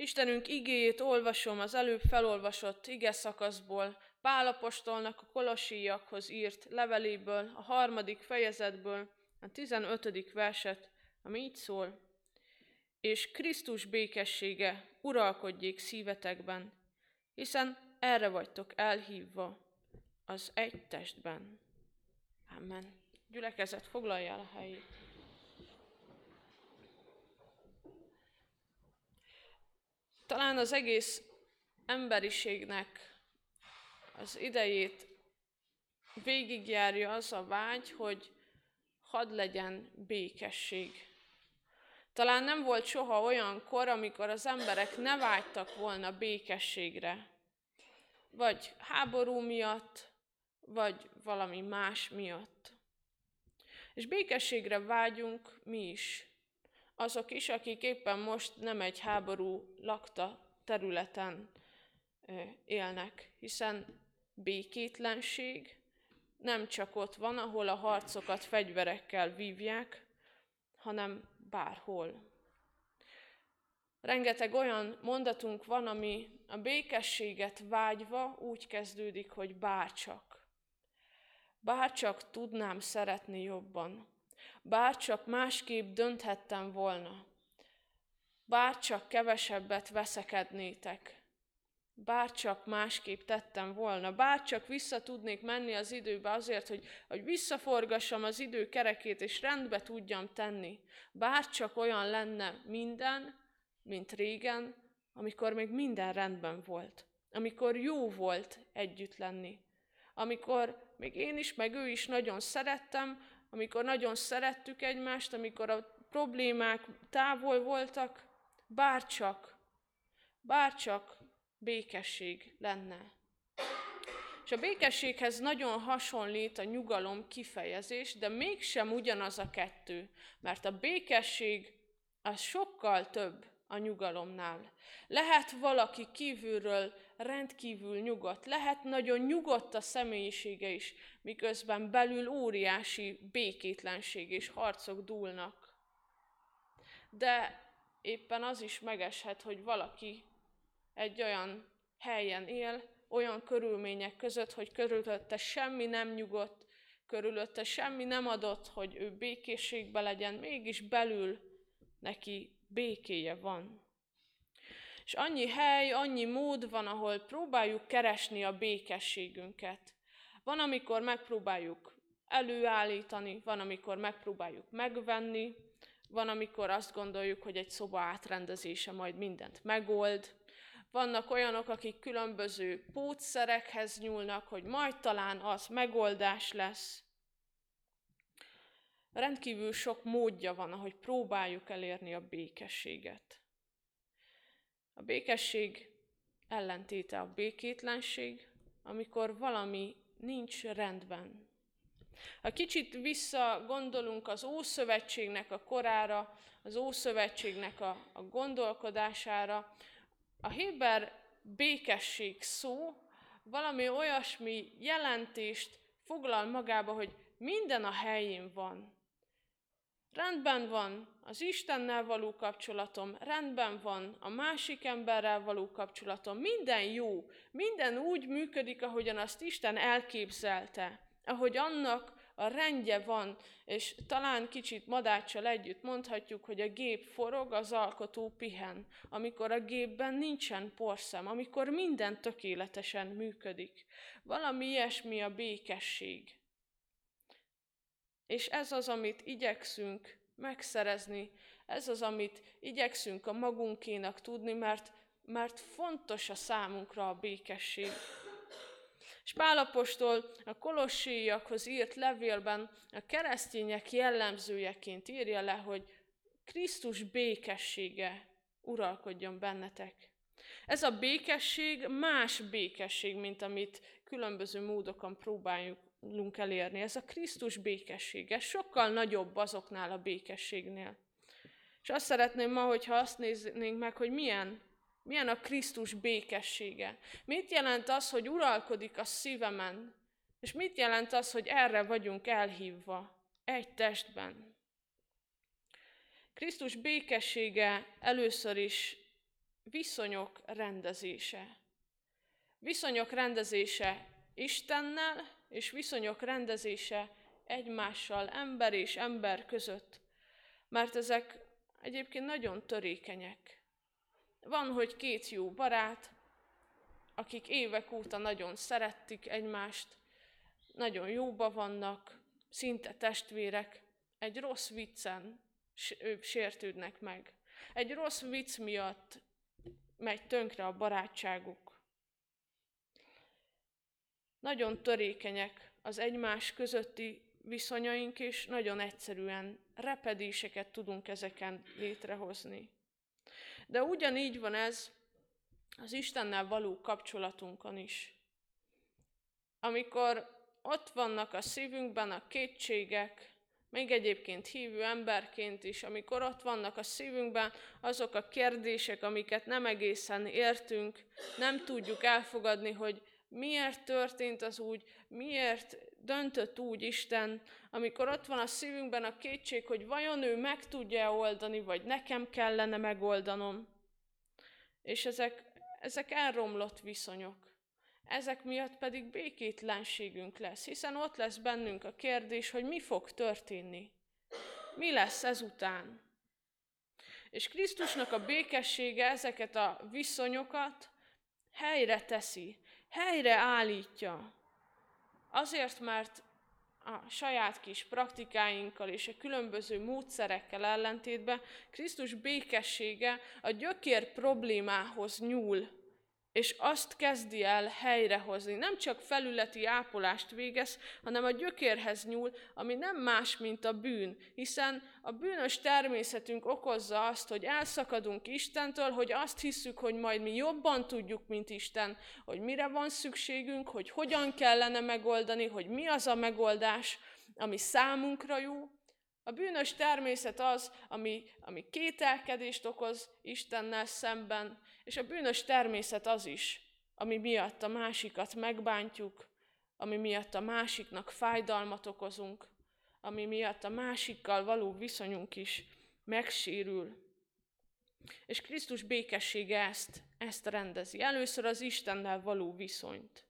Istenünk igéjét olvasom az előbb felolvasott ige szakaszból, Pál apostolnak a Kolossaiakhoz írt leveléből, a 3. fejezetből, a 15. verset, ami így szól: és Krisztus békessége uralkodjék szívetekben, hiszen erre vagytok elhívva az egy testben. Amen. Gyülekezet, foglalja el a helyét. Talán az egész emberiségnek az idejét végigjárja az a vágy, hogy hadd legyen békesség. Talán nem volt soha olyan kor, amikor az emberek ne vágytak volna békességre. Vagy háború miatt, vagy valami más miatt. És békességre vágyunk mi is. Azok is, akik éppen most nem egy háború lakta területen élnek, hiszen békétlenség nem csak ott van, ahol a harcokat fegyverekkel vívják, hanem bárhol. Rengeteg olyan mondatunk van, ami a békességet vágyva úgy kezdődik, hogy bárcsak. Bárcsak tudnám szeretni jobban. Bárcsak másképp dönthettem volna. Bárcsak kevesebbet veszekednétek. Bárcsak másképp tettem volna. Bárcsak vissza tudnék menni az időbe azért, hogy visszaforgassam az idő kerekét, és rendbe tudjam tenni. Bárcsak olyan lenne minden, mint régen, amikor még minden rendben volt. Amikor jó volt együtt lenni. Amikor még én is, meg ő is nagyon szerettem, amikor nagyon szerettük egymást, amikor a problémák távol voltak, bárcsak békesség lenne. És a békességhez nagyon hasonlít a nyugalom kifejezés, de mégsem ugyanaz a kettő, mert a békesség az sokkal több a nyugalomnál. Lehet valaki kívülről rendkívül nyugodt, lehet nagyon nyugodt a személyisége is, miközben belül óriási békétlenség és harcok dúlnak. De éppen az is megeshet, hogy valaki egy olyan helyen él, olyan körülmények között, hogy körülötte semmi nem nyugodt, körülötte semmi nem adott, hogy ő békességbe legyen, mégis belül neki békéje van. És annyi hely, annyi mód van, ahol próbáljuk keresni a békességünket. Van, amikor megpróbáljuk előállítani, van, amikor megpróbáljuk megvenni, van, amikor azt gondoljuk, hogy egy szoba átrendezése majd mindent megold. Vannak olyanok, akik különböző pótszerekhez nyúlnak, hogy majd talán az megoldás lesz. Rendkívül sok módja van, ahogy próbáljuk elérni a békességet. A békesség ellentéte a békétlenség, amikor valami nincs rendben. Ha kicsit visszagondolunk az Ószövetségnek a korára, az Ószövetségnek a gondolkodására, a héber békesség szó valami olyasmi jelentést foglal magába, hogy minden a helyén van. Rendben van az Istennel való kapcsolatom, rendben van a másik emberrel való kapcsolatom, minden jó, minden úgy működik, ahogyan azt Isten elképzelte, ahogy annak a rendje van, és talán kicsit Madáccsal együtt mondhatjuk, hogy a gép forog, az alkotó pihen, amikor a gépben nincsen porszem, amikor minden tökéletesen működik. Valami ilyesmi a békesség. És ez az, amit igyekszünk megszerezni, ez az, amit igyekszünk a magunkénak tudni, mert fontos a számunkra a békesség. És Pál apostol a Kolossaiakhoz írt levélben a keresztények jellemzőjeként írja le, hogy Krisztus békessége uralkodjon bennetek. Ez a békesség más békesség, mint amit különböző módokon próbálunk elérni. Ez a Krisztus békessége sokkal nagyobb azoknál a békességnél. És azt szeretném ma, hogyha azt néznénk meg, hogy milyen a Krisztus békessége. Mit jelent az, hogy uralkodik a szívemen? És mit jelent az, hogy erre vagyunk elhívva, egy testben? Krisztus békessége először is viszonyok rendezése. Viszonyok rendezése Istennel, és viszonyok rendezése egymással, ember és ember között. Mert ezek egyébként nagyon törékenyek. Van, hogy két jó barát, akik évek óta nagyon szeretik egymást, nagyon jóba vannak, szinte testvérek, egy rossz viccen sértődnek meg. Egy rossz vicc miatt megy tönkre a barátságuk. Nagyon törékenyek az egymás közötti viszonyaink, és nagyon egyszerűen repedéseket tudunk ezeken létrehozni. De ugyanígy van ez az Istennel való kapcsolatunkon is. Amikor ott vannak a szívünkben a kétségek, még egyébként hívő emberként is, amikor ott vannak a szívünkben azok a kérdések, amiket nem egészen értünk, nem tudjuk elfogadni, hogy miért történt az úgy, miért döntött úgy Isten, amikor ott van a szívünkben a kétség, hogy vajon ő meg tudja oldani, vagy nekem kellene megoldanom. És ezek elromlott viszonyok. Ezek miatt pedig békétlenségünk lesz, hiszen ott lesz bennünk a kérdés, hogy mi fog történni. Mi lesz ezután? És Krisztusnak a békessége ezeket a viszonyokat helyre teszi, helyre állítja. Azért, mert a saját kis praktikáinkkal és a különböző módszerekkel ellentétben Krisztus békessége a gyökér problémához nyúl, és azt kezdi el helyrehozni. Nem csak felületi ápolást végez, hanem a gyökérhez nyúl, ami nem más, mint a bűn. Hiszen a bűnös természetünk okozza azt, hogy elszakadunk Istentől, hogy azt hiszük, hogy majd mi jobban tudjuk, mint Isten, hogy mire van szükségünk, hogy hogyan kellene megoldani, hogy mi az a megoldás, ami számunkra jó. A bűnös természet az, ami kételkedést okoz Istennel szemben, és a bűnös természet az is, ami miatt a másikat megbántjuk, ami miatt a másiknak fájdalmat okozunk, ami miatt a másikkal való viszonyunk is megsérül. És Krisztus békessége ezt rendezi. Először az Istennel való viszonyt.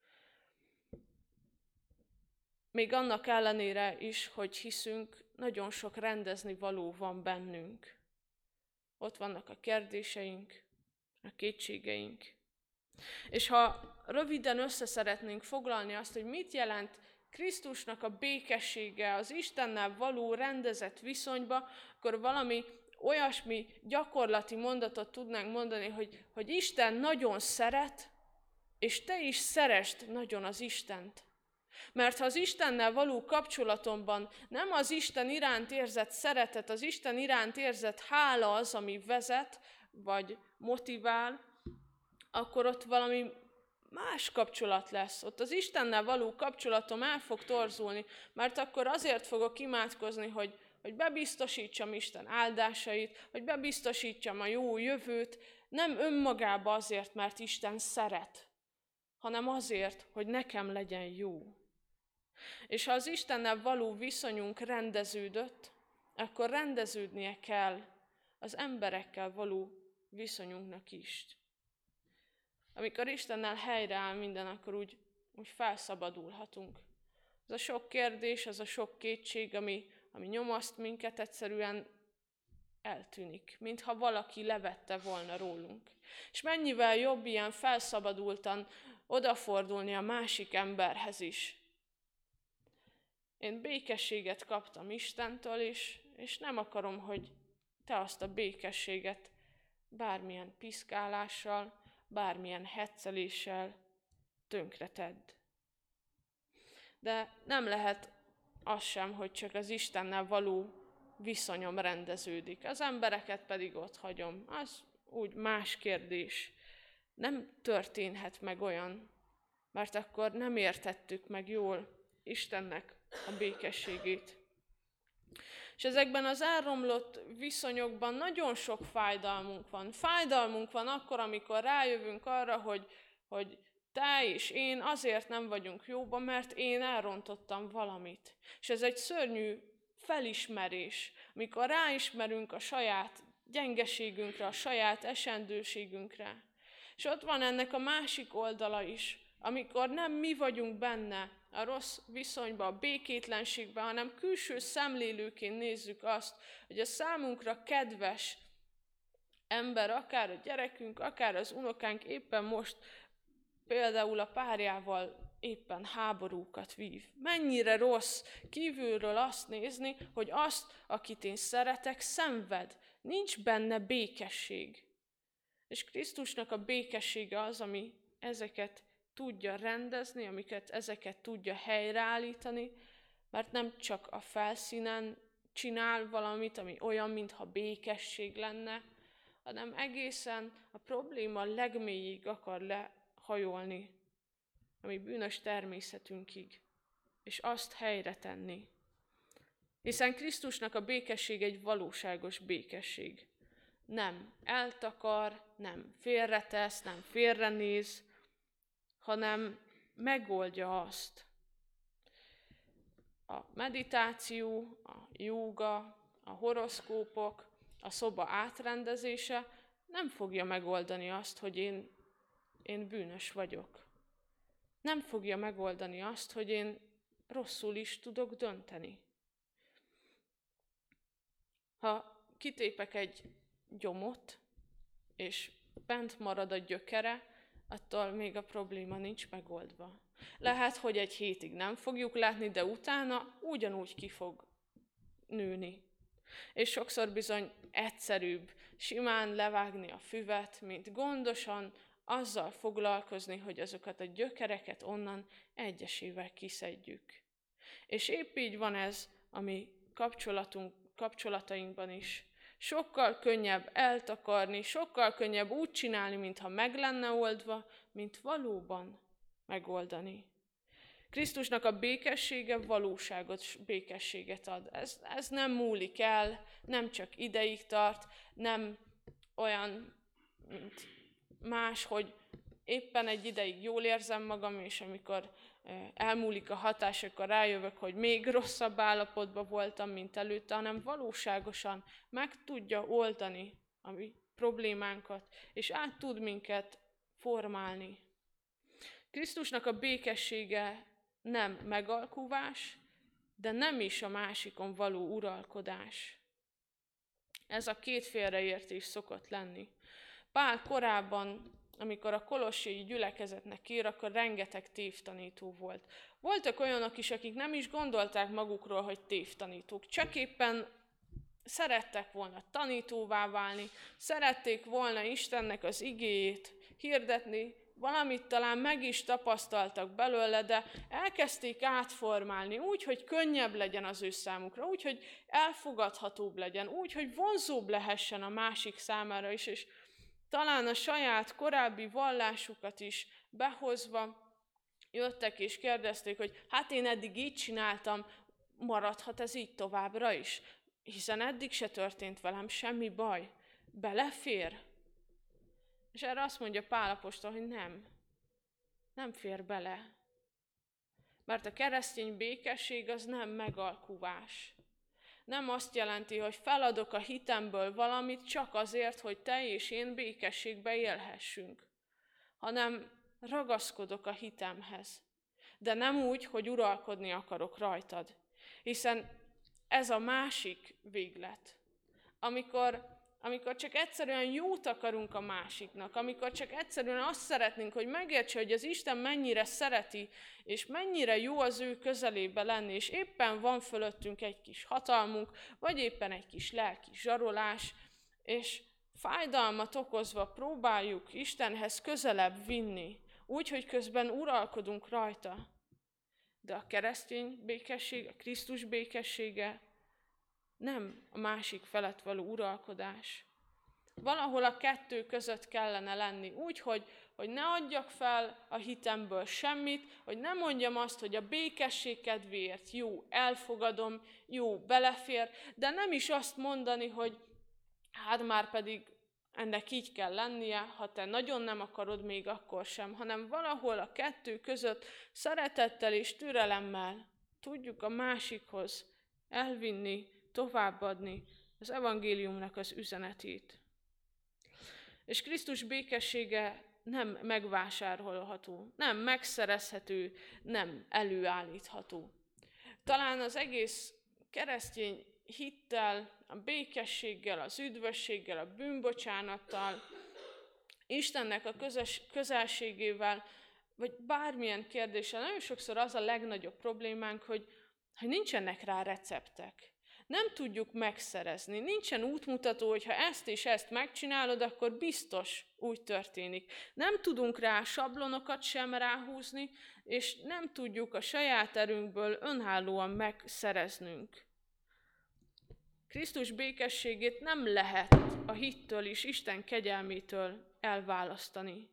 Még annak ellenére is, hogy hiszünk, nagyon sok rendezni való van bennünk. Ott vannak a kérdéseink, a kétségeink. És ha röviden össze szeretnénk foglalni azt, hogy mit jelent Krisztusnak a békessége az Istennel való rendezett viszonyba, akkor valami olyasmi gyakorlati mondatot tudnánk mondani, hogy Isten nagyon szeret, és te is szeresd nagyon az Istent. Mert ha az Istennel való kapcsolatomban nem az Isten iránt érzett szeretet, az Isten iránt érzett hála az, ami vezet, vagy motivál, akkor ott valami más kapcsolat lesz. Ott az Istennel való kapcsolatom el fog torzulni, mert akkor azért fogok imádkozni, hogy bebiztosítsam Isten áldásait, hogy bebiztosítsam a jó jövőt, nem önmagába azért, mert Isten szeret, hanem azért, hogy nekem legyen jó. És ha az Istennel való viszonyunk rendeződött, akkor rendeződnie kell az emberekkel való viszonyunknak is. Amikor Istennel helyreáll minden, akkor úgy felszabadulhatunk. Az a sok kérdés, az a sok kétség, ami nyomaszt minket, egyszerűen eltűnik, mintha valaki levette volna rólunk. És mennyivel jobb ilyen felszabadultan odafordulni a másik emberhez is. Én békességet kaptam Istentől is, és nem akarom, hogy te azt a békességet bármilyen piszkálással, bármilyen hecceléssel tönkretedd. De nem lehet az sem, hogy csak az Istennel való viszonyom rendeződik. Az embereket pedig ott hagyom. Az úgy más kérdés. Nem történhet meg olyan, mert akkor nem értettük meg jól Istennek a békességét. És ezekben az elromlott viszonyokban nagyon sok fájdalmunk van. Fájdalmunk van akkor, amikor rájövünk arra, hogy te és én azért nem vagyunk jóban, mert én elrontottam valamit. És ez egy szörnyű felismerés, amikor ráismerünk a saját gyengeségünkre, a saját esendőségünkre. És ott van ennek a másik oldala is, amikor nem mi vagyunk benne a rossz viszonyban, a békétlenségben, hanem külső szemlélőként nézzük azt, hogy a számunkra kedves ember, akár a gyerekünk, akár az unokánk éppen most például a párjával éppen háborúkat vív. Mennyire rossz kívülről azt nézni, hogy azt, akit én szeretek, szenved. Nincs benne békesség. És Krisztusnak a békessége az, ami ezeket tudja rendezni, amiket ezeket tudja helyreállítani, mert nem csak a felszínen csinál valamit, ami olyan, mintha békesség lenne, hanem egészen a probléma legmélyig akar lehajolni, ami bűnös természetünkig, és azt helyre tenni. Hiszen Krisztusnak a békesség egy valóságos békesség. Nem eltakar, nem félretesz, nem félrenéz, hanem megoldja azt. A meditáció, a jóga, a horoszkópok, a szoba átrendezése nem fogja megoldani azt, hogy én bűnös vagyok. Nem fogja megoldani azt, hogy én rosszul is tudok dönteni. Ha kitépek egy gyomot, és bent marad a gyökere, attól még a probléma nincs megoldva. Lehet, hogy egy hétig nem fogjuk látni, de utána ugyanúgy ki fog nőni. És sokszor bizony egyszerűbb simán levágni a füvet, mint gondosan azzal foglalkozni, hogy azokat a gyökereket onnan egyesével kiszedjük. És épp így van ez a mi kapcsolatainkban is. Sokkal könnyebb eltakarni, sokkal könnyebb úgy csinálni, mintha meg lenne oldva, mint valóban megoldani. Krisztusnak a békessége valóságos békességet ad. Ez nem múlik el, nem csak ideig tart, nem olyan, mint más, hogy éppen egy ideig jól érzem magam, és amikor elmúlik a hatás, akkor rájövök, hogy még rosszabb állapotban voltam, mint előtte, hanem valóságosan meg tudja oldani a mi problémánkat, és át tud minket formálni. Krisztusnak a békessége nem megalkuvás, de nem is a másikon való uralkodás. Ez a két félreértés szokott lenni. Pál korábban, amikor a kolossai gyülekezetnek ír, akkor rengeteg tévtanító volt. Voltak olyanok is, akik nem is gondolták magukról, hogy tévtanítók, csak éppen szerettek volna tanítóvá válni, szerették volna Istennek az igéjét hirdetni, valamit talán meg is tapasztaltak belőle, de elkezdték átformálni úgy, hogy könnyebb legyen az ő számukra, úgy, hogy elfogadhatóbb legyen, úgy, hogy vonzóbb lehessen a másik számára is, és talán a saját korábbi vallásukat is behozva jöttek és kérdezték, hogy hát én eddig így csináltam, maradhat ez így továbbra is, hiszen eddig se történt velem semmi baj, belefér? És erre azt mondja Pál apostol, hogy nem fér bele. Mert a keresztény békesség az nem megalkuvás. Nem azt jelenti, hogy feladok a hitemből valamit csak azért, hogy te és én békességbe élhessünk, hanem ragaszkodok a hitemhez. De nem úgy, hogy uralkodni akarok rajtad. Hiszen ez a másik véglet. Amikor csak egyszerűen jót akarunk a másiknak, amikor csak egyszerűen azt szeretnénk, hogy megértse, hogy az Isten mennyire szereti, és mennyire jó az ő közelébe lenni, és éppen van fölöttünk egy kis hatalmunk, vagy éppen egy kis lelki zsarolás, és fájdalmat okozva próbáljuk Istenhez közelebb vinni, úgy, hogy közben uralkodunk rajta. De a keresztény békesség, a Krisztus békessége nem a másik felett való uralkodás. Valahol a kettő között kellene lenni, úgy, hogy ne adjak fel a hitemből semmit, hogy ne mondjam azt, hogy a békesség kedvéért jó, elfogadom, jó, belefér, de nem is azt mondani, hogy hát már pedig ennek így kell lennie, ha te nagyon nem akarod, még akkor sem, hanem valahol a kettő között szeretettel és türelemmel tudjuk a másikhoz elvinni, továbbadni, az evangéliumnak az üzenetét. És Krisztus békessége nem megvásárolható, nem megszerezhető, nem előállítható. Talán az egész keresztény hittel, a békességgel, az üdvösséggel, a bűnbocsánattal, Istennek a közelségével, vagy bármilyen kérdéssel, nagyon sokszor az a legnagyobb problémánk, hogy nincsenek rá receptek. Nem tudjuk megszerezni, nincsen útmutató, hogy ha ezt és ezt megcsinálod, akkor biztos úgy történik. Nem tudunk rá sablonokat sem ráhúzni, és nem tudjuk a saját erőnkből önállóan megszereznünk. Krisztus békességét nem lehet a hittől és Isten kegyelmétől elválasztani.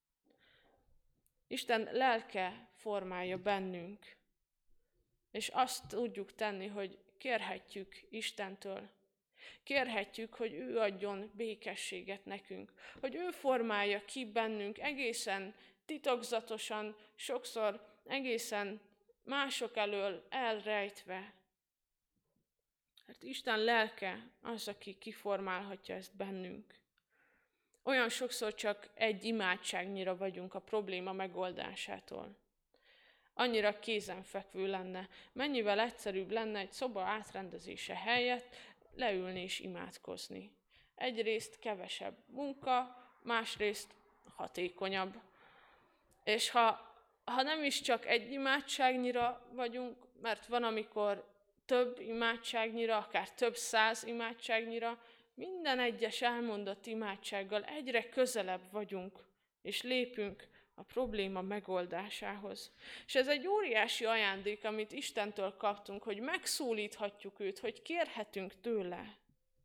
Isten lelke formálja bennünk, és azt tudjuk tenni, hogy kérhetjük Istentől. Kérhetjük, hogy ő adjon békességet nekünk, hogy ő formálja ki bennünk egészen titokzatosan, sokszor egészen mások elől elrejtve. Mert Isten lelke az, aki kiformálhatja ezt bennünk. Olyan sokszor csak egy imádságnyira vagyunk a probléma megoldásától. Annyira kézenfekvő lenne, mennyivel egyszerűbb lenne egy szoba átrendezése helyett leülni és imádkozni. Egyrészt kevesebb munka, másrészt hatékonyabb. És ha nem is csak egy imádságnyira vagyunk, mert van, amikor több imádságnyira, akár több 100 imádságnyira, minden egyes elmondott imádsággal egyre közelebb vagyunk, és lépünk a probléma megoldásához. És ez egy óriási ajándék, amit Istentől kaptunk, hogy megszólíthatjuk őt, hogy kérhetünk tőle.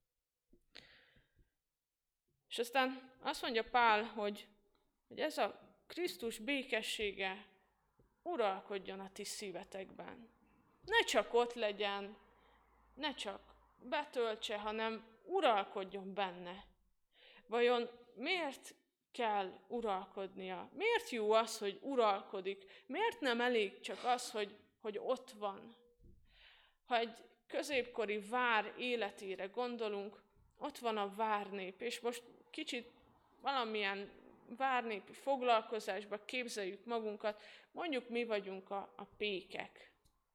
És aztán azt mondja Pál, hogy ez a Krisztus békessége uralkodjon a ti szívetekben. Ne csak ott legyen, ne csak betöltse, hanem uralkodjon benne. Vajon miért kell uralkodnia? Miért jó az, hogy uralkodik? Miért nem elég csak az, hogy ott van? Ha egy középkori vár életére gondolunk, ott van a várnép, és most kicsit valamilyen várnépi foglalkozásba képzeljük magunkat, mondjuk mi vagyunk a pékek.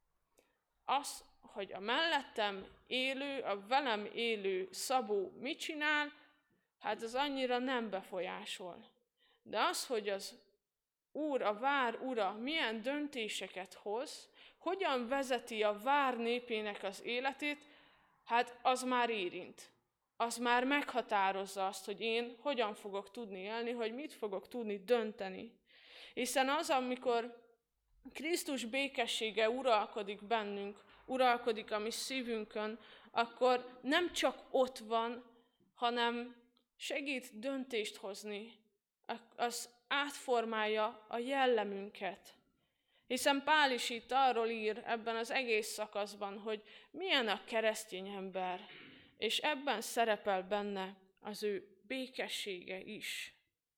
Az, hogy a mellettem élő, a velem élő Szabó mit csinál, hát az annyira nem befolyásol. De az, hogy az Úr, a vár ura milyen döntéseket hoz, hogyan vezeti a vár népének az életét, hát az már érint. Az már meghatározza azt, hogy én hogyan fogok tudni élni, hogy mit fogok tudni dönteni. Hiszen az, amikor Krisztus békessége uralkodik bennünk, uralkodik a mi szívünkön, akkor nem csak ott van, hanem segít döntést hozni, az átformálja a jellemünket. Hiszen Pál is itt arról ír ebben az egész szakaszban, hogy milyen a keresztény ember, és ebben szerepel benne az ő békessége is.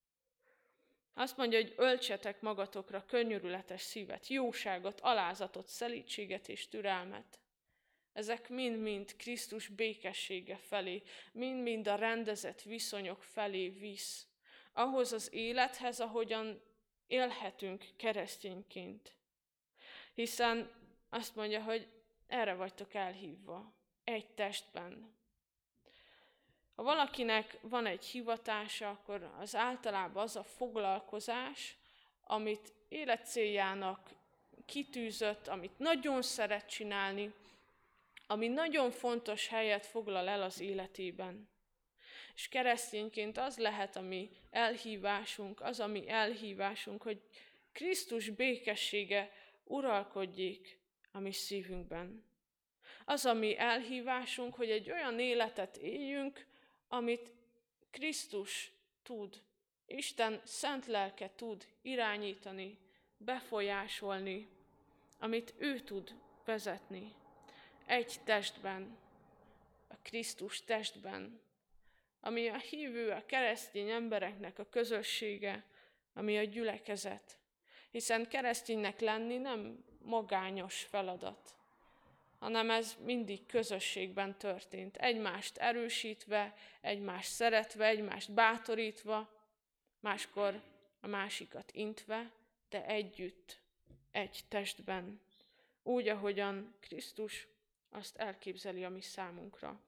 Azt mondja, hogy öltsetek magatokra könyörületes szívet, jóságot, alázatot, szelídséget és türelmet. Ezek mind-mind Krisztus békessége felé, mind-mind a rendezett viszonyok felé visz. Ahhoz az élethez, ahogyan élhetünk keresztényként. Hiszen azt mondja, hogy erre vagytok elhívva, egy testben. Ha valakinek van egy hivatása, akkor az általában az a foglalkozás, amit életcéljának kitűzött, amit nagyon szeret csinálni, ami nagyon fontos helyet foglal el az életében. És keresztényként az lehet a mi elhívásunk, hogy Krisztus békessége uralkodjék a mi szívünkben. Az a mi elhívásunk, hogy egy olyan életet éljünk, amit Krisztus tud, Isten szent lelke tud irányítani, befolyásolni, amit ő tud vezetni. Egy testben, a Krisztus testben, ami a hívő, a keresztény embereknek a közössége, ami a gyülekezet. Hiszen kereszténynek lenni nem magányos feladat. hanem ez mindig közösségben történt. Egymást erősítve, egymást szeretve, egymást bátorítva, máskor a másikat intve, de együtt, egy testben. Úgy, ahogyan Krisztus azt elképzeli a mi számunkra.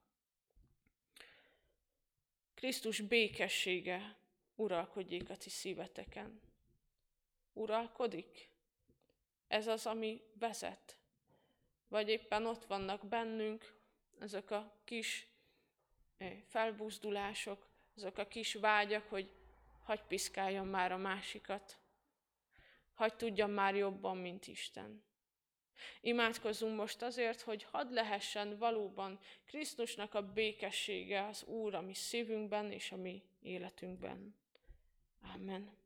Krisztus békessége uralkodjék a ti szíveteken. Uralkodik? Ez az, ami vezet. Vagy éppen ott vannak bennünk azok a kis felbuzdulások, azok a kis vágyak, hogy hadd piszkáljam már a másikat. Hadd tudjam már jobban, mint Isten. Imádkozzunk most azért, hogy hadd lehessen valóban Krisztusnak a békessége az Úr a mi szívünkben és a mi életünkben. Amen.